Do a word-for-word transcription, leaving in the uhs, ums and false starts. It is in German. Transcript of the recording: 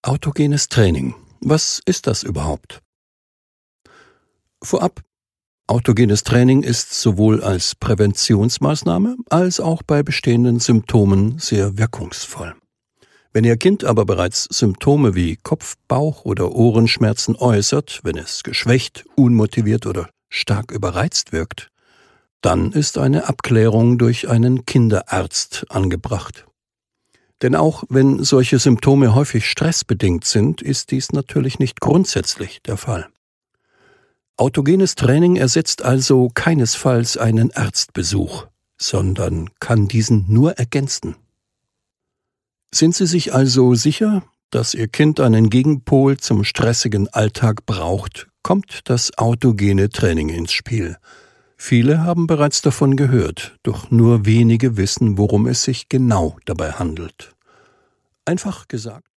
Autogenes Training. Was ist das überhaupt? Vorab, autogenes Training ist sowohl als Präventionsmaßnahme als auch bei bestehenden Symptomen sehr wirkungsvoll. Wenn Ihr Kind aber bereits Symptome wie Kopf-, Bauch- oder Ohrenschmerzen äußert, wenn es geschwächt, unmotiviert oder stark überreizt wirkt, dann ist eine Abklärung durch einen Kinderarzt angebracht. Denn auch wenn solche Symptome häufig stressbedingt sind, ist dies natürlich nicht grundsätzlich der Fall. Autogenes Training ersetzt also keinesfalls einen Arztbesuch, sondern kann diesen nur ergänzen. Sind Sie sich also sicher, dass Ihr Kind einen Gegenpol zum stressigen Alltag braucht, kommt das autogene Training ins Spiel. Viele haben bereits davon gehört, doch nur wenige wissen, worum es sich genau dabei handelt. Einfach gesagt: